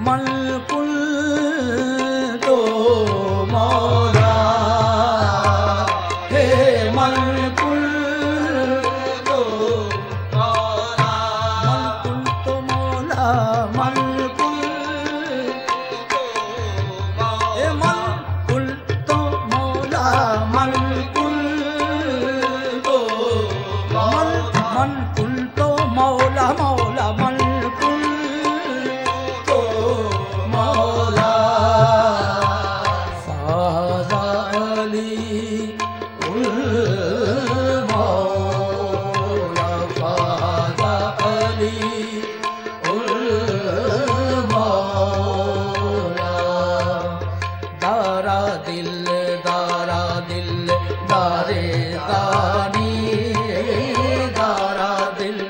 मलकुल तो मौला, हे मलकुल तो मौला, मलकुल तो मौला, मलकुल तो मौला, हे मलकुल तो मौला, मलकुल तो मलकुल तो मौला, मौला मलकुल तो मौला। फ़ाज़ा अली उल मौला, फ़ाज़ा अली उल मौला। दारा दिल दारे दानी, दारा दिल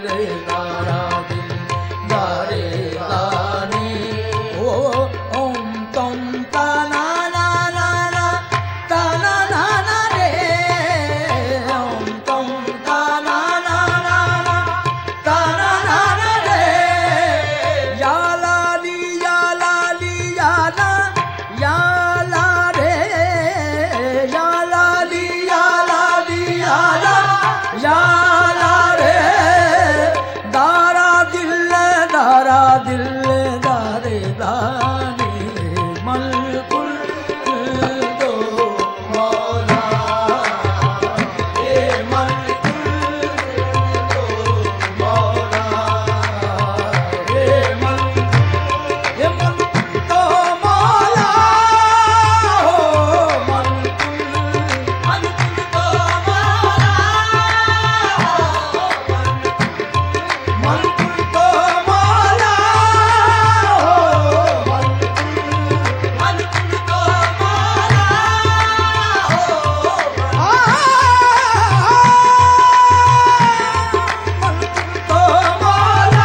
दारे दानी। ओ ओम तम ता ना ना ना ना ता ना ना ना रे, ओम तम ता ना ना ना ना ता ना ना ना रे। या लाली या लाली या ला या ला रे, या लाली या लाली या ला या ला रे। दारा दिल दारे दानी, मलकुल तो मौला, हे मलकुल तो मौला, हे मलकुल तो मौला, हो मलकुल तो मौला, मलकुल तो मौला, हो मलकुल तो मौला, हो मलकुल तो मौला,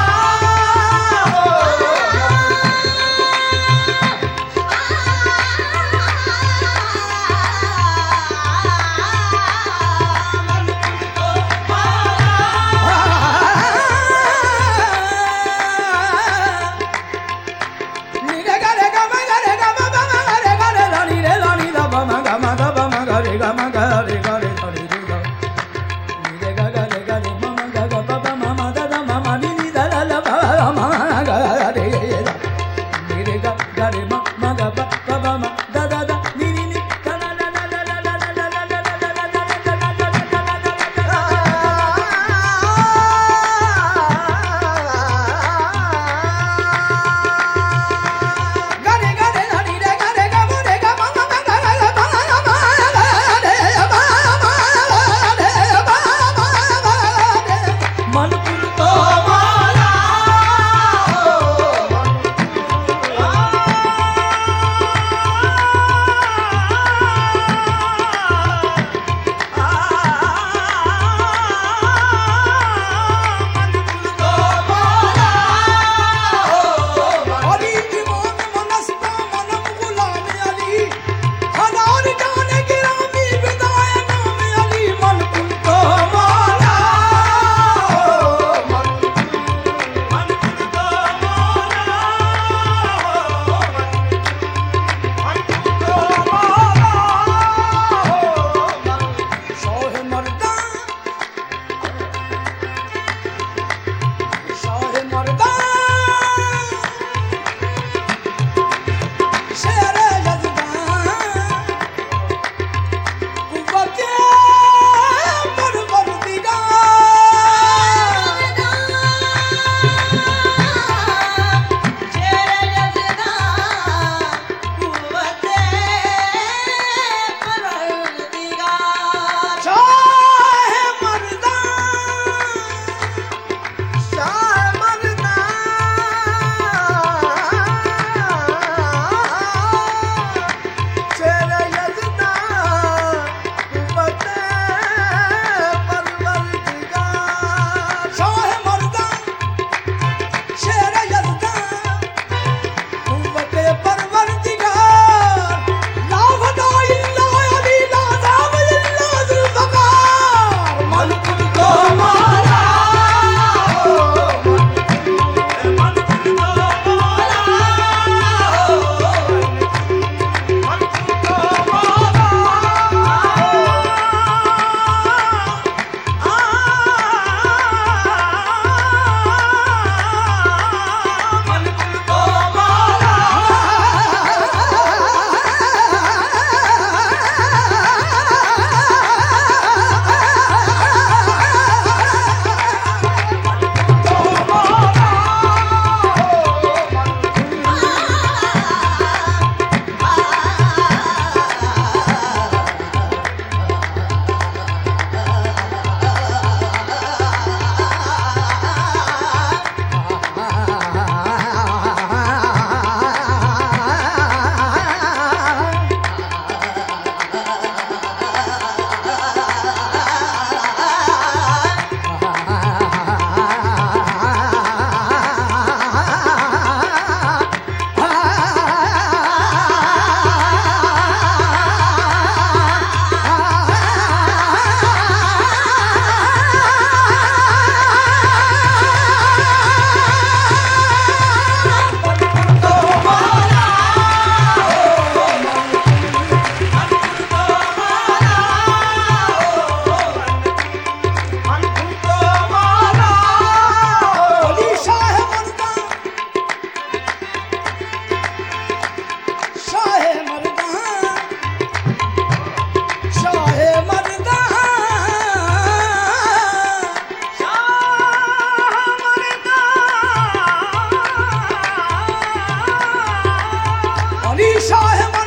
दिशा है